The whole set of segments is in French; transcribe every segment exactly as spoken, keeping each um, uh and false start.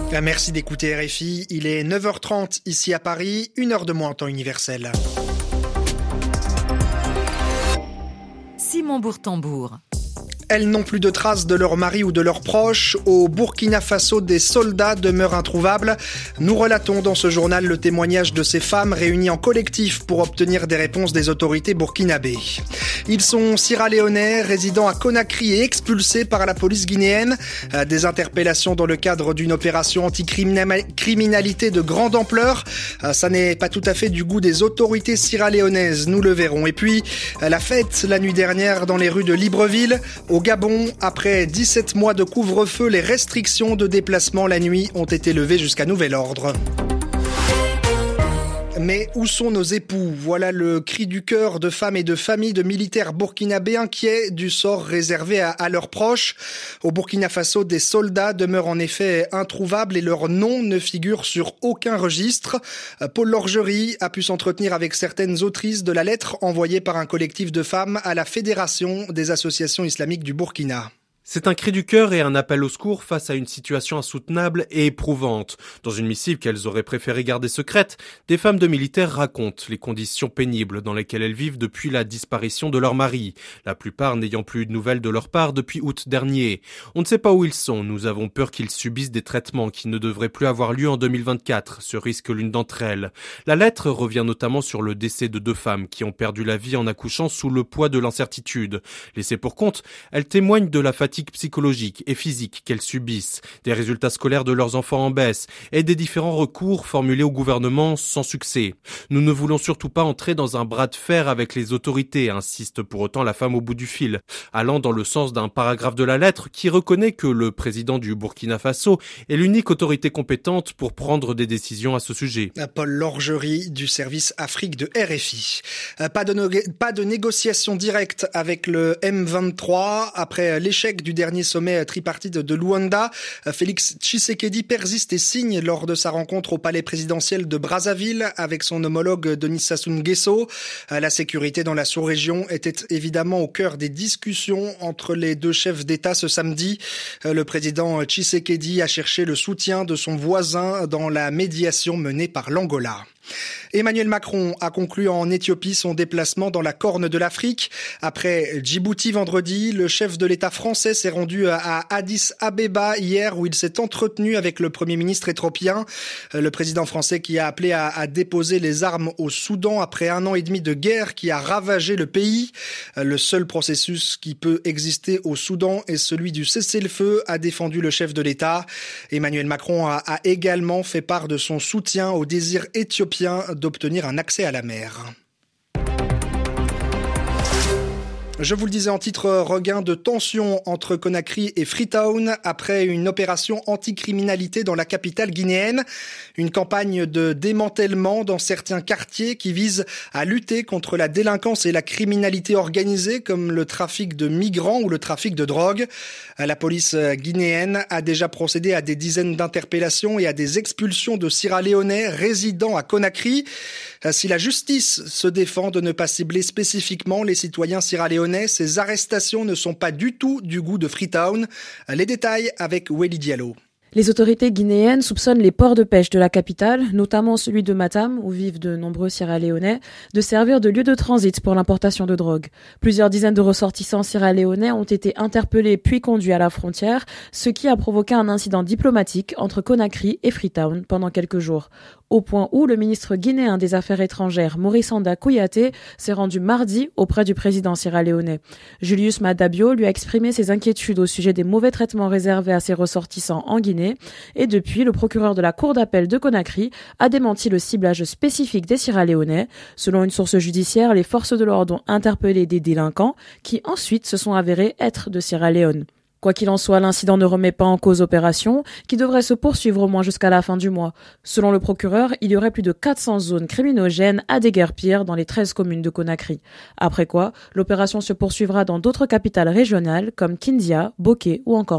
Merci d'écouter R F I. Il est neuf heures trente ici à Paris, une heure de moins en temps universel. Simon Bourtambour. Elles n'ont plus de traces de leur mari ou de leurs proches. Au Burkina Faso, des soldats demeurent introuvables. Nous relatons dans ce journal le témoignage de ces femmes réunies en collectif pour obtenir des réponses des autorités burkinabées. Ils sont sierra-léonais, résidant à Conakry et expulsés par la police guinéenne. Des interpellations dans le cadre d'une opération anticriminalité de grande ampleur. Ça n'est pas tout à fait du goût des autorités sierra-léonaises, nous le verrons. Et puis, la fête la nuit dernière dans les rues de Libreville. Au Gabon, après dix-sept mois de couvre-feu, les restrictions de déplacement la nuit ont été levées jusqu'à nouvel ordre. Mais où sont nos époux ? Voilà le cri du cœur de femmes et de familles de militaires burkinabés inquiets du sort réservé à, à leurs proches. Au Burkina Faso, des soldats demeurent en effet introuvables et leur nom ne figure sur aucun registre. Paul Lorgerie a pu s'entretenir avec certaines autrices de la lettre envoyée par un collectif de femmes à la Fédération des associations islamiques du Burkina. C'est un cri du cœur et un appel au secours face à une situation insoutenable et éprouvante. Dans une missive qu'elles auraient préféré garder secrète, des femmes de militaires racontent les conditions pénibles dans lesquelles elles vivent depuis la disparition de leur mari, la plupart n'ayant plus de nouvelles de leur part depuis août dernier. On ne sait pas où ils sont, nous avons peur qu'ils subissent des traitements qui ne devraient plus avoir lieu en deux mille vingt-quatre, se risque l'une d'entre elles. La lettre revient notamment sur le décès de deux femmes qui ont perdu la vie en accouchant sous le poids de l'incertitude. Laissées pour compte, elles témoignent de la fatigue psychologique et physique qu'elles subissent, des résultats scolaires de leurs enfants en baisse et des différents recours formulés au gouvernement sans succès. Nous ne voulons surtout pas entrer dans un bras de fer avec les autorités, insiste pour autant la femme au bout du fil, allant dans le sens d'un paragraphe de la lettre qui reconnaît que le président du Burkina Faso est l'unique autorité compétente pour prendre des décisions à ce sujet. Paul Lorgerie du service Afrique de R F I. Pas de, no- pas de négociation directe avec le M vingt-trois après l'échec du dernier sommet tripartite de Luanda. Félix Tshisekedi persiste et signe lors de sa rencontre au palais présidentiel de Brazzaville avec son homologue Denis Sassou Nguesso. La sécurité dans la sous-région était évidemment au cœur des discussions entre les deux chefs d'État ce samedi. Le président Tshisekedi a cherché le soutien de son voisin dans la médiation menée par l'Angola. Emmanuel Macron a conclu en Éthiopie son déplacement dans la Corne de l'Afrique. Après Djibouti vendredi, le chef de l'État français s'est rendu à Addis Abeba hier où il s'est entretenu avec le Premier ministre éthiopien. Le président français qui a appelé à, à déposer les armes au Soudan après un an et demi de guerre qui a ravagé le pays. Le seul processus qui peut exister au Soudan est celui du cessez-le-feu, a défendu le chef de l'État. Emmanuel Macron a, a également fait part de son soutien au désir éthiopien d'obtenir un accès à la mer. Je vous le disais en titre, regain de tension entre Conakry et Freetown après une opération anticriminalité dans la capitale guinéenne. Une campagne de démantèlement dans certains quartiers qui vise à lutter contre la délinquance et la criminalité organisée comme le trafic de migrants ou le trafic de drogue. La police guinéenne a déjà procédé à des dizaines d'interpellations et à des expulsions de Sierra-Léonais résidant à Conakry. Si la justice se défend de ne pas cibler spécifiquement les citoyens sierra-léonais, ces arrestations ne sont pas du tout du goût de Freetown. Les détails avec Welly Diallo. Les autorités guinéennes soupçonnent les ports de pêche de la capitale, notamment celui de Matam, où vivent de nombreux Sierra-Léonais, de servir de lieu de transit pour l'importation de drogue. Plusieurs dizaines de ressortissants sierra-léonais ont été interpellés puis conduits à la frontière, ce qui a provoqué un incident diplomatique entre Conakry et Freetown pendant quelques jours. Au point où le ministre guinéen des Affaires étrangères, Maurice Anda Kouyaté, s'est rendu mardi auprès du président sierra-léonais. Julius Madabio lui a exprimé ses inquiétudes au sujet des mauvais traitements réservés à ses ressortissants en Guinée. Et depuis, le procureur de la Cour d'appel de Conakry a démenti le ciblage spécifique des Sierra-Léonais. Selon une source judiciaire, les forces de l'ordre ont interpellé des délinquants qui ensuite se sont avérés être de Sierra Leone. Quoi qu'il en soit, l'incident ne remet pas en cause l'opération, qui devrait se poursuivre au moins jusqu'à la fin du mois. Selon le procureur, il y aurait plus de quatre cents zones criminogènes à déguerpir dans les treize communes de Conakry. Après quoi, l'opération se poursuivra dans d'autres capitales régionales comme Kindia, Bokeh ou encore Mamou.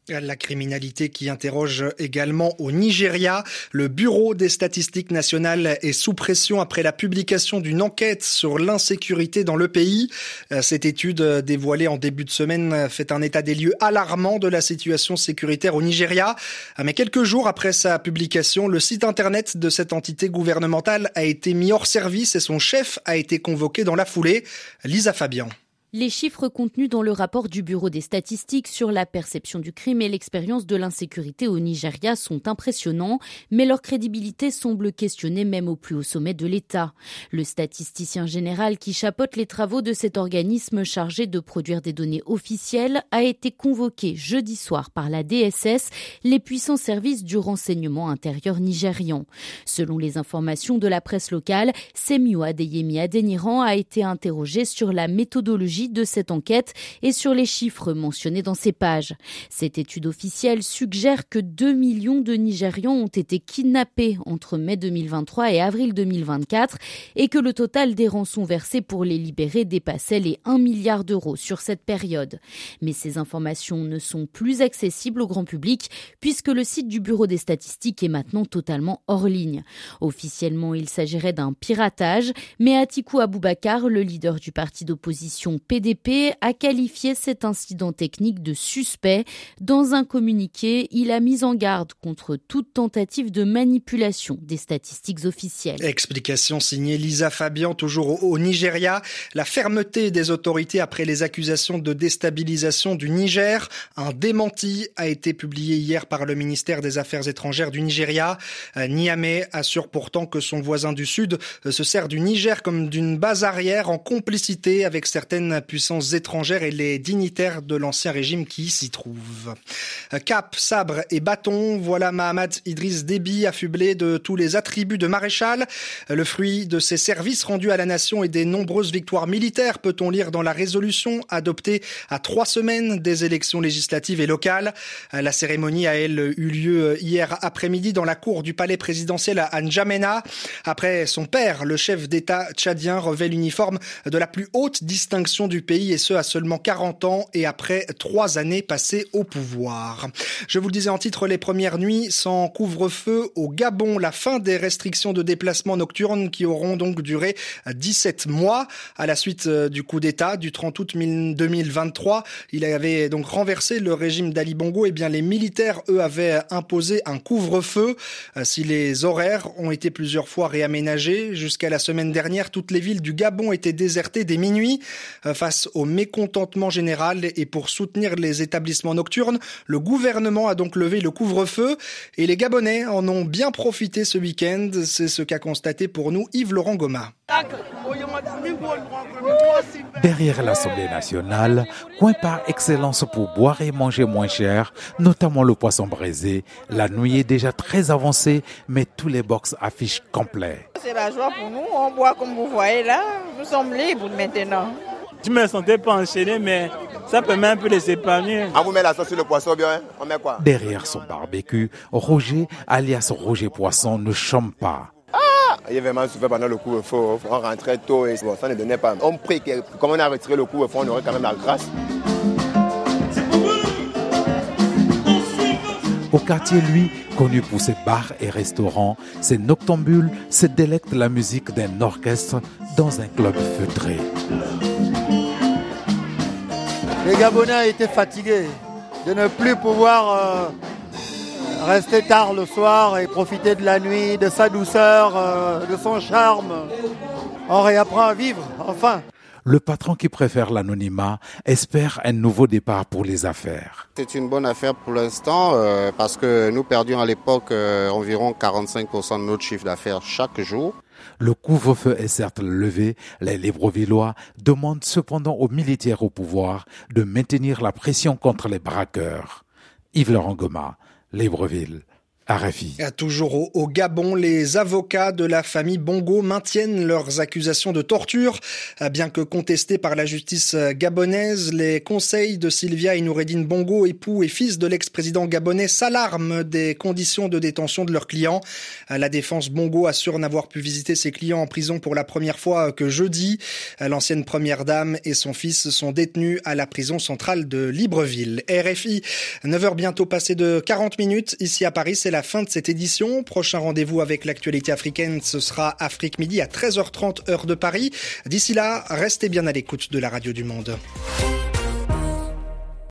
La criminalité qui interroge également au Nigeria. Le Bureau des statistiques nationales est sous pression après la publication d'une enquête sur l'insécurité dans le pays. Cette étude dévoilée en début de semaine fait un état des lieux alarmant de la situation sécuritaire au Nigeria. Mais quelques jours après sa publication, le site internet de cette entité gouvernementale a été mis hors service et son chef a été convoqué dans la foulée. Lisa Fabian. Les chiffres contenus dans le rapport du Bureau des statistiques sur la perception du crime et l'expérience de l'insécurité au Nigeria sont impressionnants, mais leur crédibilité semble questionnée même au plus haut sommet de l'État. Le statisticien général qui chapeaute les travaux de cet organisme chargé de produire des données officielles a été convoqué jeudi soir par la D S S, les puissants services du renseignement intérieur nigérian. Selon les informations de la presse locale, Semiou Adeyemi Adeniran a été interrogé sur la méthodologie de cette enquête et sur les chiffres mentionnés dans ces pages. Cette étude officielle suggère que deux millions de Nigérians ont été kidnappés entre mai deux mille vingt-trois et avril deux mille vingt-quatre et que le total des rançons versées pour les libérer dépassait les un milliard d'euros sur cette période. Mais ces informations ne sont plus accessibles au grand public puisque le site du Bureau des statistiques est maintenant totalement hors ligne. Officiellement, il s'agirait d'un piratage, mais Atiku Abubakar, le leader du parti d'opposition P D P, a qualifié cet incident technique de suspect. Dans un communiqué, il a mis en garde contre toute tentative de manipulation des statistiques officielles. Explication signée Lisa Fabian, toujours au Nigeria. La fermeté des autorités après les accusations de déstabilisation du Niger. Un démenti a été publié hier par le ministère des Affaires étrangères du Nigeria. Niamey assure pourtant que son voisin du Sud se sert du Niger comme d'une base arrière en complicité avec certaines puissances étrangères et les dignitaires de l'ancien régime qui s'y trouvent. Cap, sabre et bâton, voilà Mahamad Idriss Déby affublé de tous les attributs de maréchal. Le fruit de ses services rendus à la nation et des nombreuses victoires militaires, peut-on lire dans la résolution adoptée à trois semaines des élections législatives et locales. La cérémonie a, elle, eu lieu hier après-midi dans la cour du palais présidentiel à N'Djamena. Après son père, le chef d'État tchadien revêt l'uniforme de la plus haute distinction du pays et ce à seulement quarante ans et après trois années passées au pouvoir. Je vous le disais en titre, les premières nuits sans couvre-feu au Gabon, la fin des restrictions de déplacement nocturne qui auront donc duré dix-sept mois à la suite du coup d'État du trente août deux mille vingt-trois. Il avait donc renversé le régime d'Ali Bongo. Et bien les militaires, eux, avaient imposé un couvre-feu. Si les horaires ont été plusieurs fois réaménagés, jusqu'à la semaine dernière, toutes les villes du Gabon étaient désertées dès minuit. Face au mécontentement général et pour soutenir les établissements nocturnes, le gouvernement a donc levé le couvre-feu et les Gabonais en ont bien profité ce week-end. C'est ce qu'a constaté pour nous Yves-Laurent Goma. Derrière l'Assemblée nationale, coin par excellence pour boire et manger moins cher, notamment le poisson braisé. La nuit est déjà très avancée, mais tous les box affichent complet. C'est la joie pour nous, on boit comme vous voyez là, nous sommes libres maintenant. Je ne me sentais pas enchaîné, mais ça permet un peu de s'épargner. On vous met la sauce sur le poisson, bien, on met quoi? Derrière son barbecue, Roger, alias Roger Poisson, ne chôme pas. Ah, il y a vraiment souffert pendant le couvre-feu. On rentrait tôt et bon, ça ne donnait pas. On prie que, comme on a retiré le couvre-feu, on aurait quand même la grâce. Au quartier, lui, connu pour ses bars et restaurants, ses noctambules se délectent la musique d'un orchestre dans un club feutré. Les Gabonais étaient fatigués de ne plus pouvoir euh, rester tard le soir et profiter de la nuit, de sa douceur, euh, de son charme. On réapprend à vivre, enfin. Le patron qui préfère l'anonymat espère un nouveau départ pour les affaires. C'est une bonne affaire pour l'instant euh, parce que nous perdions à l'époque euh, environ quarante-cinq pour cent de notre chiffre d'affaires chaque jour. Le couvre-feu est certes levé, les Librevillois demandent cependant aux militaires au pouvoir de maintenir la pression contre les braqueurs. Yves-Laurent Goma, Libreville. R F I. Toujours au, au Gabon, les avocats de la famille Bongo maintiennent leurs accusations de torture. Bien que contestées par la justice gabonaise, les conseils de Sylvia et Noureddine Bongo, époux et fils de l'ex-président gabonais, s'alarment des conditions de détention de leurs clients. La défense Bongo assure n'avoir pu visiter ses clients en prison pour la première fois que jeudi. L'ancienne première dame et son fils sont détenus à la prison centrale de Libreville. R F I, neuf heures bientôt passées de quarante minutes. Ici à Paris, c'est la fin de cette édition. Prochain rendez-vous avec l'actualité africaine, ce sera Afrique Midi à treize heures trente heure de Paris. D'ici là, restez bien à l'écoute de la radio du Monde.